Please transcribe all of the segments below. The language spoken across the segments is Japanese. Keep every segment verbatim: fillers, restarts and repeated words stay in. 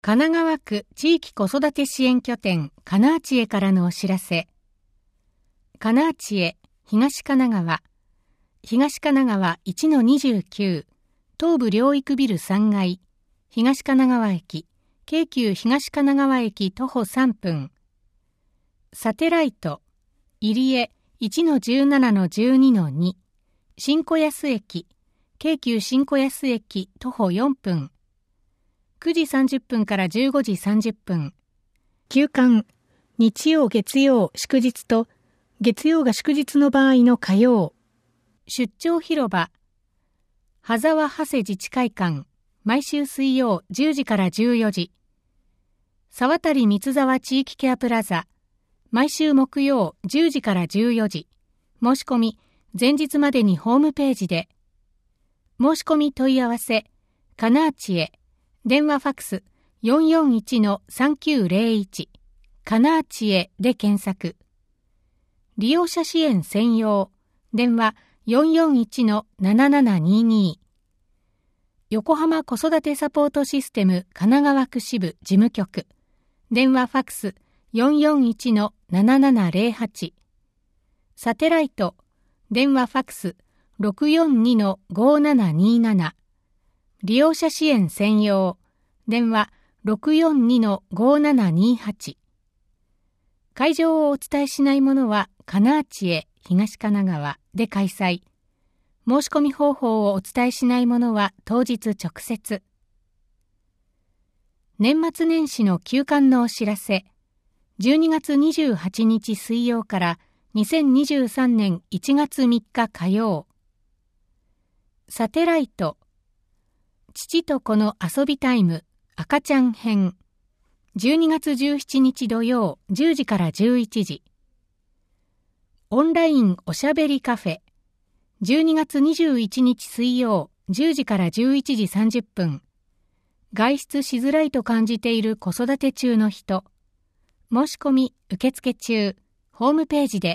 神奈川区地域子育て支援拠点かなあちえからのお知らせ。かなあちえ東神奈川東神奈川 いちのにじゅうきゅう 東部療育ビルさんがい東神奈川駅京急東神奈川駅徒歩さんぷん。サテライト入江 いちのじゅうななのじゅうにのに 新子安駅京急新子安駅徒歩よんぷん。くじさんじゅっぷんからじゅうごじさんじゅっぷん。休館、日曜月曜祝日と月曜が祝日の場合の火曜。出張広場、羽沢長谷自治会館、毎週水曜じゅうじからじゅうよじ。沢渡三沢地域ケアプラザ、毎週木曜じゅうじからじゅうよじ。申し込み、前日までにホームページで。申し込み問い合わせ、かなあちえ。電話ファックス よんよんいちのさんきゅうゼロいち かなあちえで検索。利用者支援専用電話 よんよんいちのななななにに。横浜子育てサポートシステム神奈川区支部事務局電話ファックス よんよんいちのななななゼロはち。サテライト電話ファックス ろくよんにのごななになな。利用者支援専用電話 ろくよんにのごななにはち。会場をお伝えしないものはかなあちえ東神奈川で開催。申し込み方法をお伝えしないものは当日直接。年末年始の休館のお知らせ。じゅうにがつにじゅうはちにち水曜からにせんにじゅうさんねんいちがつみっか火曜。サテライト父と子の遊びタイム赤ちゃん編じゅうにがつじゅうしちにち土曜じゅうじからじゅういちじ。オンラインおしゃべりカフェじゅうにがつにじゅういちにち水曜じゅうじからじゅういちじさんじゅっぷん。外出しづらいと感じている子育て中の人。申し込み受付中ホームページで。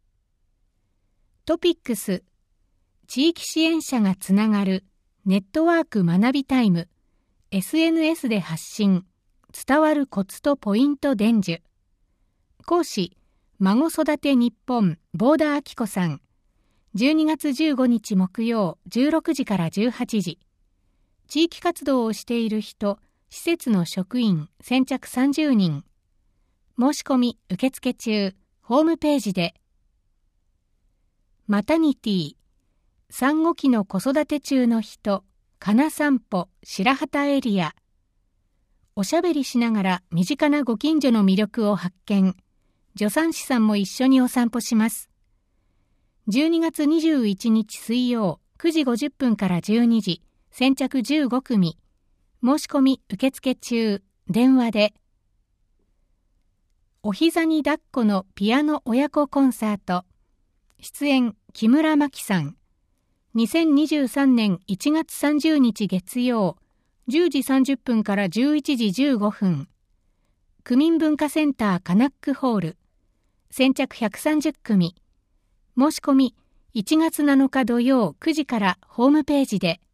トピックス地域支援者がつながるネットワーク学びタイム エスエヌエス で発信伝わるコツとポイント伝授。講師孫育て日本ボーダーあきこさん。じゅうにがつじゅうごにち木曜じゅうろくじからじゅうはちじ。地域活動をしている人施設の職員先着さんじゅうにん。申し込み受付中ホームページで。マタニティ産後期の子育て中の人、かな散歩白旗エリア。おしゃべりしながら身近なご近所の魅力を発見。助産師さんも一緒にお散歩します。じゅうにがつにじゅういちにち水曜くじごじゅっぷんからじゅうにじ、先着じゅうごくみ。申し込み受付中、電話で。お膝に抱っこのピアノ親子コンサート。出演木村真紀さん。にせんにじゅうさんねんいちがつさんじゅうにち月曜じゅうじさんじゅっぷんからじゅういちじじゅうごふん。区民文化センターカナックホール。先着ひゃくさんじゅっくみ。申し込みいちがつなのか土曜くじからホームページで。